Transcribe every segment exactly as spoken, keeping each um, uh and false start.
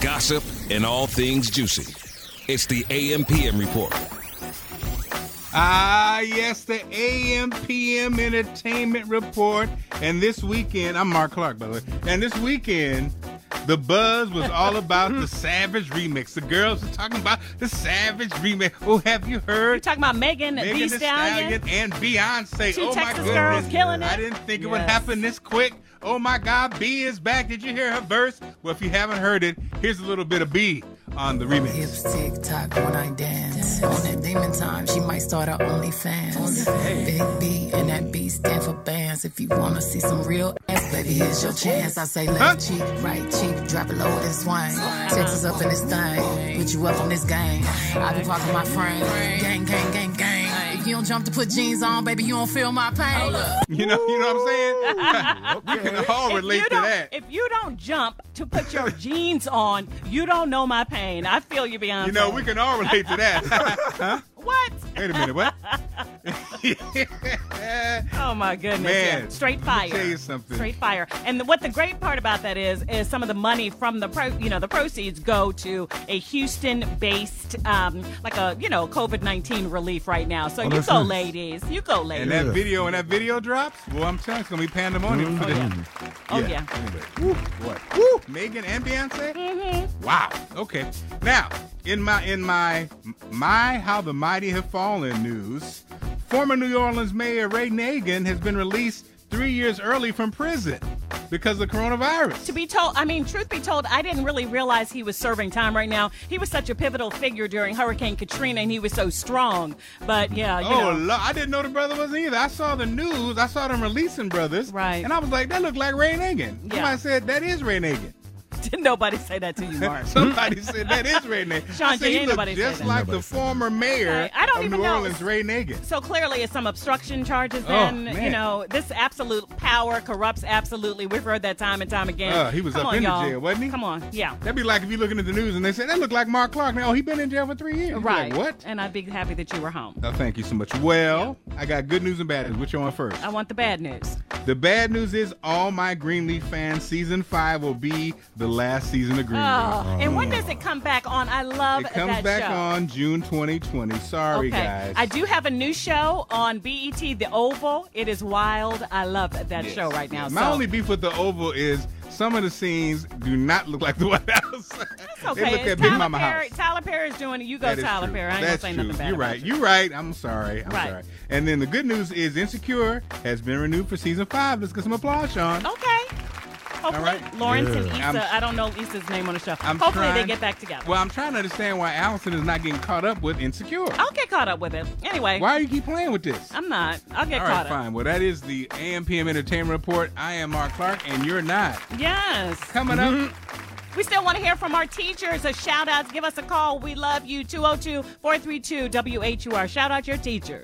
gossip, and all things juicy. It's the A M P M Report. Ah, yes, the A M P M Entertainment Report. And this weekend, I'm Mark Clark, by the way. And this weekend, the buzz was all about the Savage remix. The girls were talking about the Savage remix. Oh, have you heard? You're talking about Megan, Megan Thee Thee Stallion, and Beyonce. Two oh, Texas my goodness. girls killing it. I didn't think it Yes. would happen this quick. Oh, my God, B is back. Did you hear her verse? Well, if you haven't heard it, here's a little bit of B on the remix. Hips tick tock when I dance. On that demon time, she might start her OnlyFans. Big B and that B stand for bands. If you wanna see some real ass, baby, here's your chance. I say left Huh? cheek, right cheek, drop it low and swing. Texas up in this thing, put you up on this game. I be parking my frame, gang, gang, gang, gang. If you don't jump to put jeans on, baby, you don't feel my pain. You know, you know what I'm saying? We can all If relate you to don't- that. If you don't jump to put your jeans on, you don't know my pain. I feel you, Beyonce. You know, we can all relate to that. Huh? What? Wait a minute, what? Oh my goodness! Man, yeah. Straight let fire. me tell you something. Straight fire. And the, what the great part about that is, is some of the money from the pro, you know, the proceeds go to a Houston-based, um, like a you know, COVID nineteen relief right now. So Oh, you that's go, nice. ladies. You go, ladies. And that Yeah. video, when that video drops, well, I'm telling you, it's going to be pandemonium for them. Oh yeah. Anyway, woo, what? Woo, Megan and Beyonce? Mm-hmm. Wow. Okay. Now, in my in my my How the Mighty Have Fallen news, former New Orleans Mayor Ray Nagin has been released three years early from prison because of coronavirus. To be told, I mean, truth be told, I didn't really realize he was serving time right now. He was such a pivotal figure during Hurricane Katrina, and he was so strong. But yeah, you Oh, know. Lord, I didn't know the brother was either. I saw the news. I saw them releasing brothers. Right. And I was like, that looked like Ray Nagin. Yeah. Somebody said, that is Ray Nagin. Didn't nobody say that to you, Mark? Somebody said that is Ray Nagin. Sean I said, G, he ain't looked nobody said just that. like the Nobody said that. former mayor Okay, I don't of even New know. Orleans, Ray Nagin. So clearly it's some obstruction charges Oh, then, man. you know, this absolute power corrupts absolutely. We've heard that time and time again. Uh, he was Come up on, in the y'all. jail, wasn't he? Come on, yeah. That'd be like if you're looking at the news and they say, that looked like Mark Clark. Now, oh, he been in jail for three years. You'd be Right. Like, what? And I'd be happy that you were home. Oh, thank you so much. Well, I got good news and bad news. Which you want first? I want the bad news. The bad news is all my Greenleaf fans, season five will be the last season of Greenleaf. Oh, and when does it come back on? I love It comes that back show. on June twenty twenty. Sorry, okay. guys. I do have a new show on B E T, The Oval. It is wild. I love that Yes. show right now. My so. only beef with the Oval is some of the scenes do not look like the White House. It's okay. They look It's at Big Tyler Mama Perry, House. Tyler Perry's doing it. You go, That is Tyler true. Perry. I ain't That's gonna say true. nothing bad You're about right. you. You're right. I'm sorry. I'm Right. sorry. And then the good news is Insecure has been renewed for season five. Let's get some applause, Sean. Okay. Hopefully, right. Lawrence Yeah. and Issa, I'm- I don't know Issa's name on the show. I'm Hopefully they trying- get back together. Well, I'm trying to understand why Allison is not getting caught up with Insecure. I'll get caught up with it. Anyway, Why do you keep playing with this? I'm not. I'll get All caught right, up. fine. Well, that is the A M P M Entertainment Report. I am Mark Clark, and you're not. Yes. Coming up, We still want to hear from our teachers. A shout out. Give us a call. We love you. two oh two, four three two, W H U R. Shout out your teachers.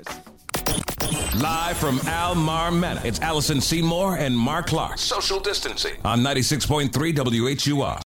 Live from Al Mar Manor, it's Allison Seymour and Mark Clark. Social distancing on ninety-six point three W H U R.